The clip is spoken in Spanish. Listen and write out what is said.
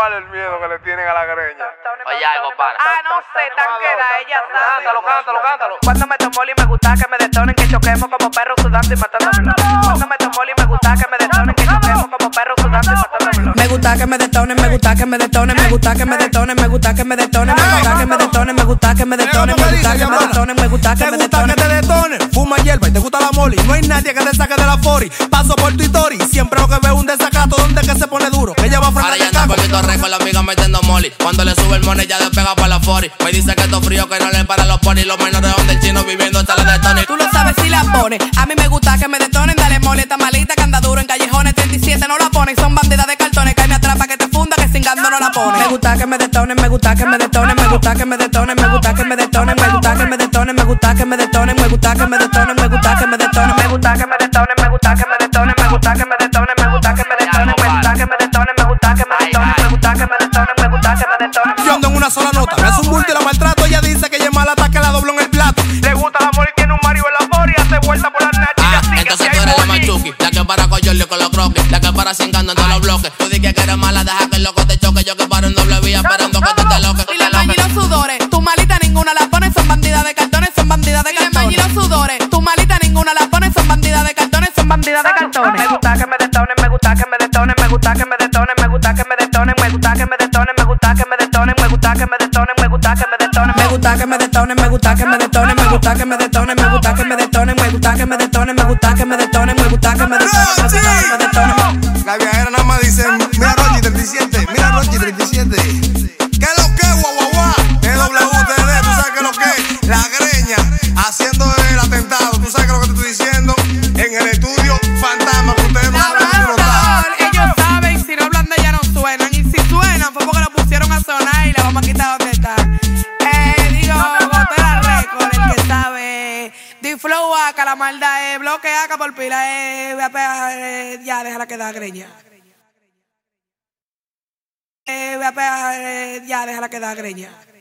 ¿Cuál es el miedo que le tienen a la greña? Oye, algo, pana. No sé, tan queda, ella sabe. Cántalo. Cuando me tomo y me gusta que me detonen, que choquemos como perros sudando y matándomelo. Cuando me tomo y me gusta que me detonen, que choquemos como perros sudando y matándomelo. Me gusta que me detonen, me gusta que me detonen, me gusta que me detonen, me gusta que me detonen, me gusta que me detonen, me gusta que me detonen, me gusta que me detonen, me gusta que me detonen. Te detonen, fuma hierba y te gusta la moli. No hay nadie que te saque de la fori. Paso por tu history, siempre lo que veo es un desacato donde que se pone duro. Ella va a Ahora ya anda por mi torre con la amiga metiendo molly. Cuando le sube el money ya despega para la fori. Me dice que esto frío que no le para los ponis. Los menores donde el chino viviendo hasta la de Tony. Tú lo sabes si la pones. A mí me gusta que me detonen, dale mole, esta malita que anda duro en callejones 37 no la ponen. Son bandidas de cartones que me atrapa que te funda que cingando no la ponen. Me gusta que me detonen, me gusta que me detonen, me gusta que me detonen, me gusta que me detonen, me gusta que me detonen, me gusta que me detonen, me gusta que me detonen, me gusta que me detonen, me gusta que me detonen, me gusta que me detonen, me gusta que me detonen, me gusta que me detonen, me gusta que me detonen, me gusta que me detonen, me gusta que me detonen, me gusta que me detonen. Yo ando en una sola nota, me hace un bulto y la maltrato. Ella dice que ella es mala hasta que la doblo en el plato. Le gusta la mori, tiene un Mario en la fori, hace vuelta por las nachas. Entonces tú eres la machuki, la que para con Jordi con los croques, la que para cingando en todos los bloques. Tú dices que eres mala, deja que el loco te choque. Yo que paro en doble vía esperando que tú te loques. Y la maña y los sudores, tu malita ninguna la ponen, son bandidas de cartones, son bandidas de cartones. Y la maña y los sudores, tu malita ninguna la ponen, son bandidas de cartones, son bandidas de cartones. Me gusta que me detonen, me gusta que me detonen, me gusta que me detonen, me gusta que me detonen, me gusta que me detonen, me gusta que me detonen, me gusta que me detonen, me gusta que me detonen, Me gusta que me detonen, me gusta que me detonen, me gusta que me detonen, me gusta que me detonen, me gusta que me detonen, me gusta que me detonen, me gusta que me detonen. La viajera nada más dice, mira Rochi 37, mira Rochi 37. ¿Qué es lo que es, guau, guau, guau? EWTD, tú sabes qué es lo que es. La greña, haciendo el atentado, tú sabes qué es lo que te estoy diciendo. En el estudio fantasma, que ustedes no saben ni dónde está. Ellos saben, si no hablan de ella no suenan. Y si suenan fue porque lo pusieron a sonar y la vamos a quitar donde está. Gotera Record, el que sabe. D-Flow acá, la maldad es bloque acá por pila. Voy a pegar, ya, déjala que da greña. Voy a pegar, ya, déjala que da greña.